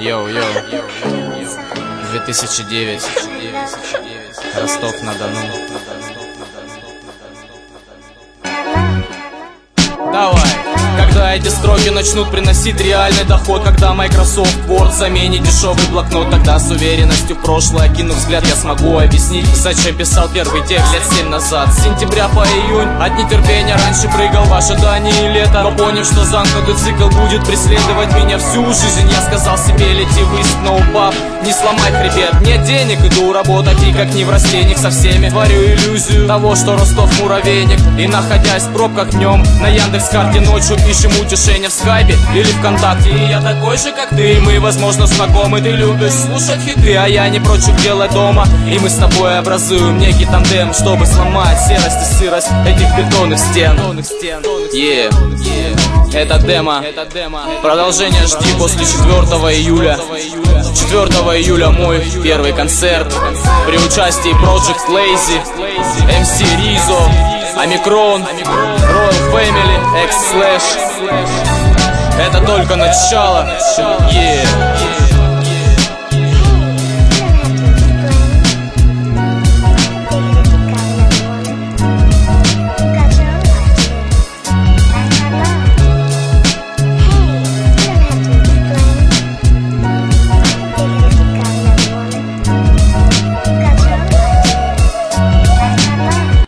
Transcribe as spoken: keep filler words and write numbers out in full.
Йоу, йоу, две тысячи девять, Ростов-на-Дону. Давай. Когда эти строки начнут приносить реальный доход, когда Microsoft Word заменит дешевый блокнот, тогда с уверенностью в прошлое, кинув взгляд, я смогу объяснить, зачем писал первый текст лет семь назад. С сентября по июнь от нетерпения раньше прыгал в ожидании лета, но поняв, что замкнутый цикл будет преследовать меня всю жизнь, я сказал себе: лети ввысь, но упав, не сломай хребет. Нет денег, иду работать, и как не в растениях со всеми творю иллюзию того, что Ростов муравейник. И находясь в пробках днем, на Яндекс.Карте ночью ищем утешение в скайпе или ВКонтакте. И я такой же, как ты, и мы, возможно, знакомы. Ты любишь слушать хиты, а я не прочь их делать дома. И мы с тобой образуем некий тандем, чтобы сломать серость и сырость этих бетонных стен. Yeah. Yeah. Это демо. Продолжение жди после четвёртого июля. четвёртого июля мой первый концерт при участии Project Lazy, эм си Rizzo, Омикрон, Royal Family, X Slash. Это только начало. Yeah.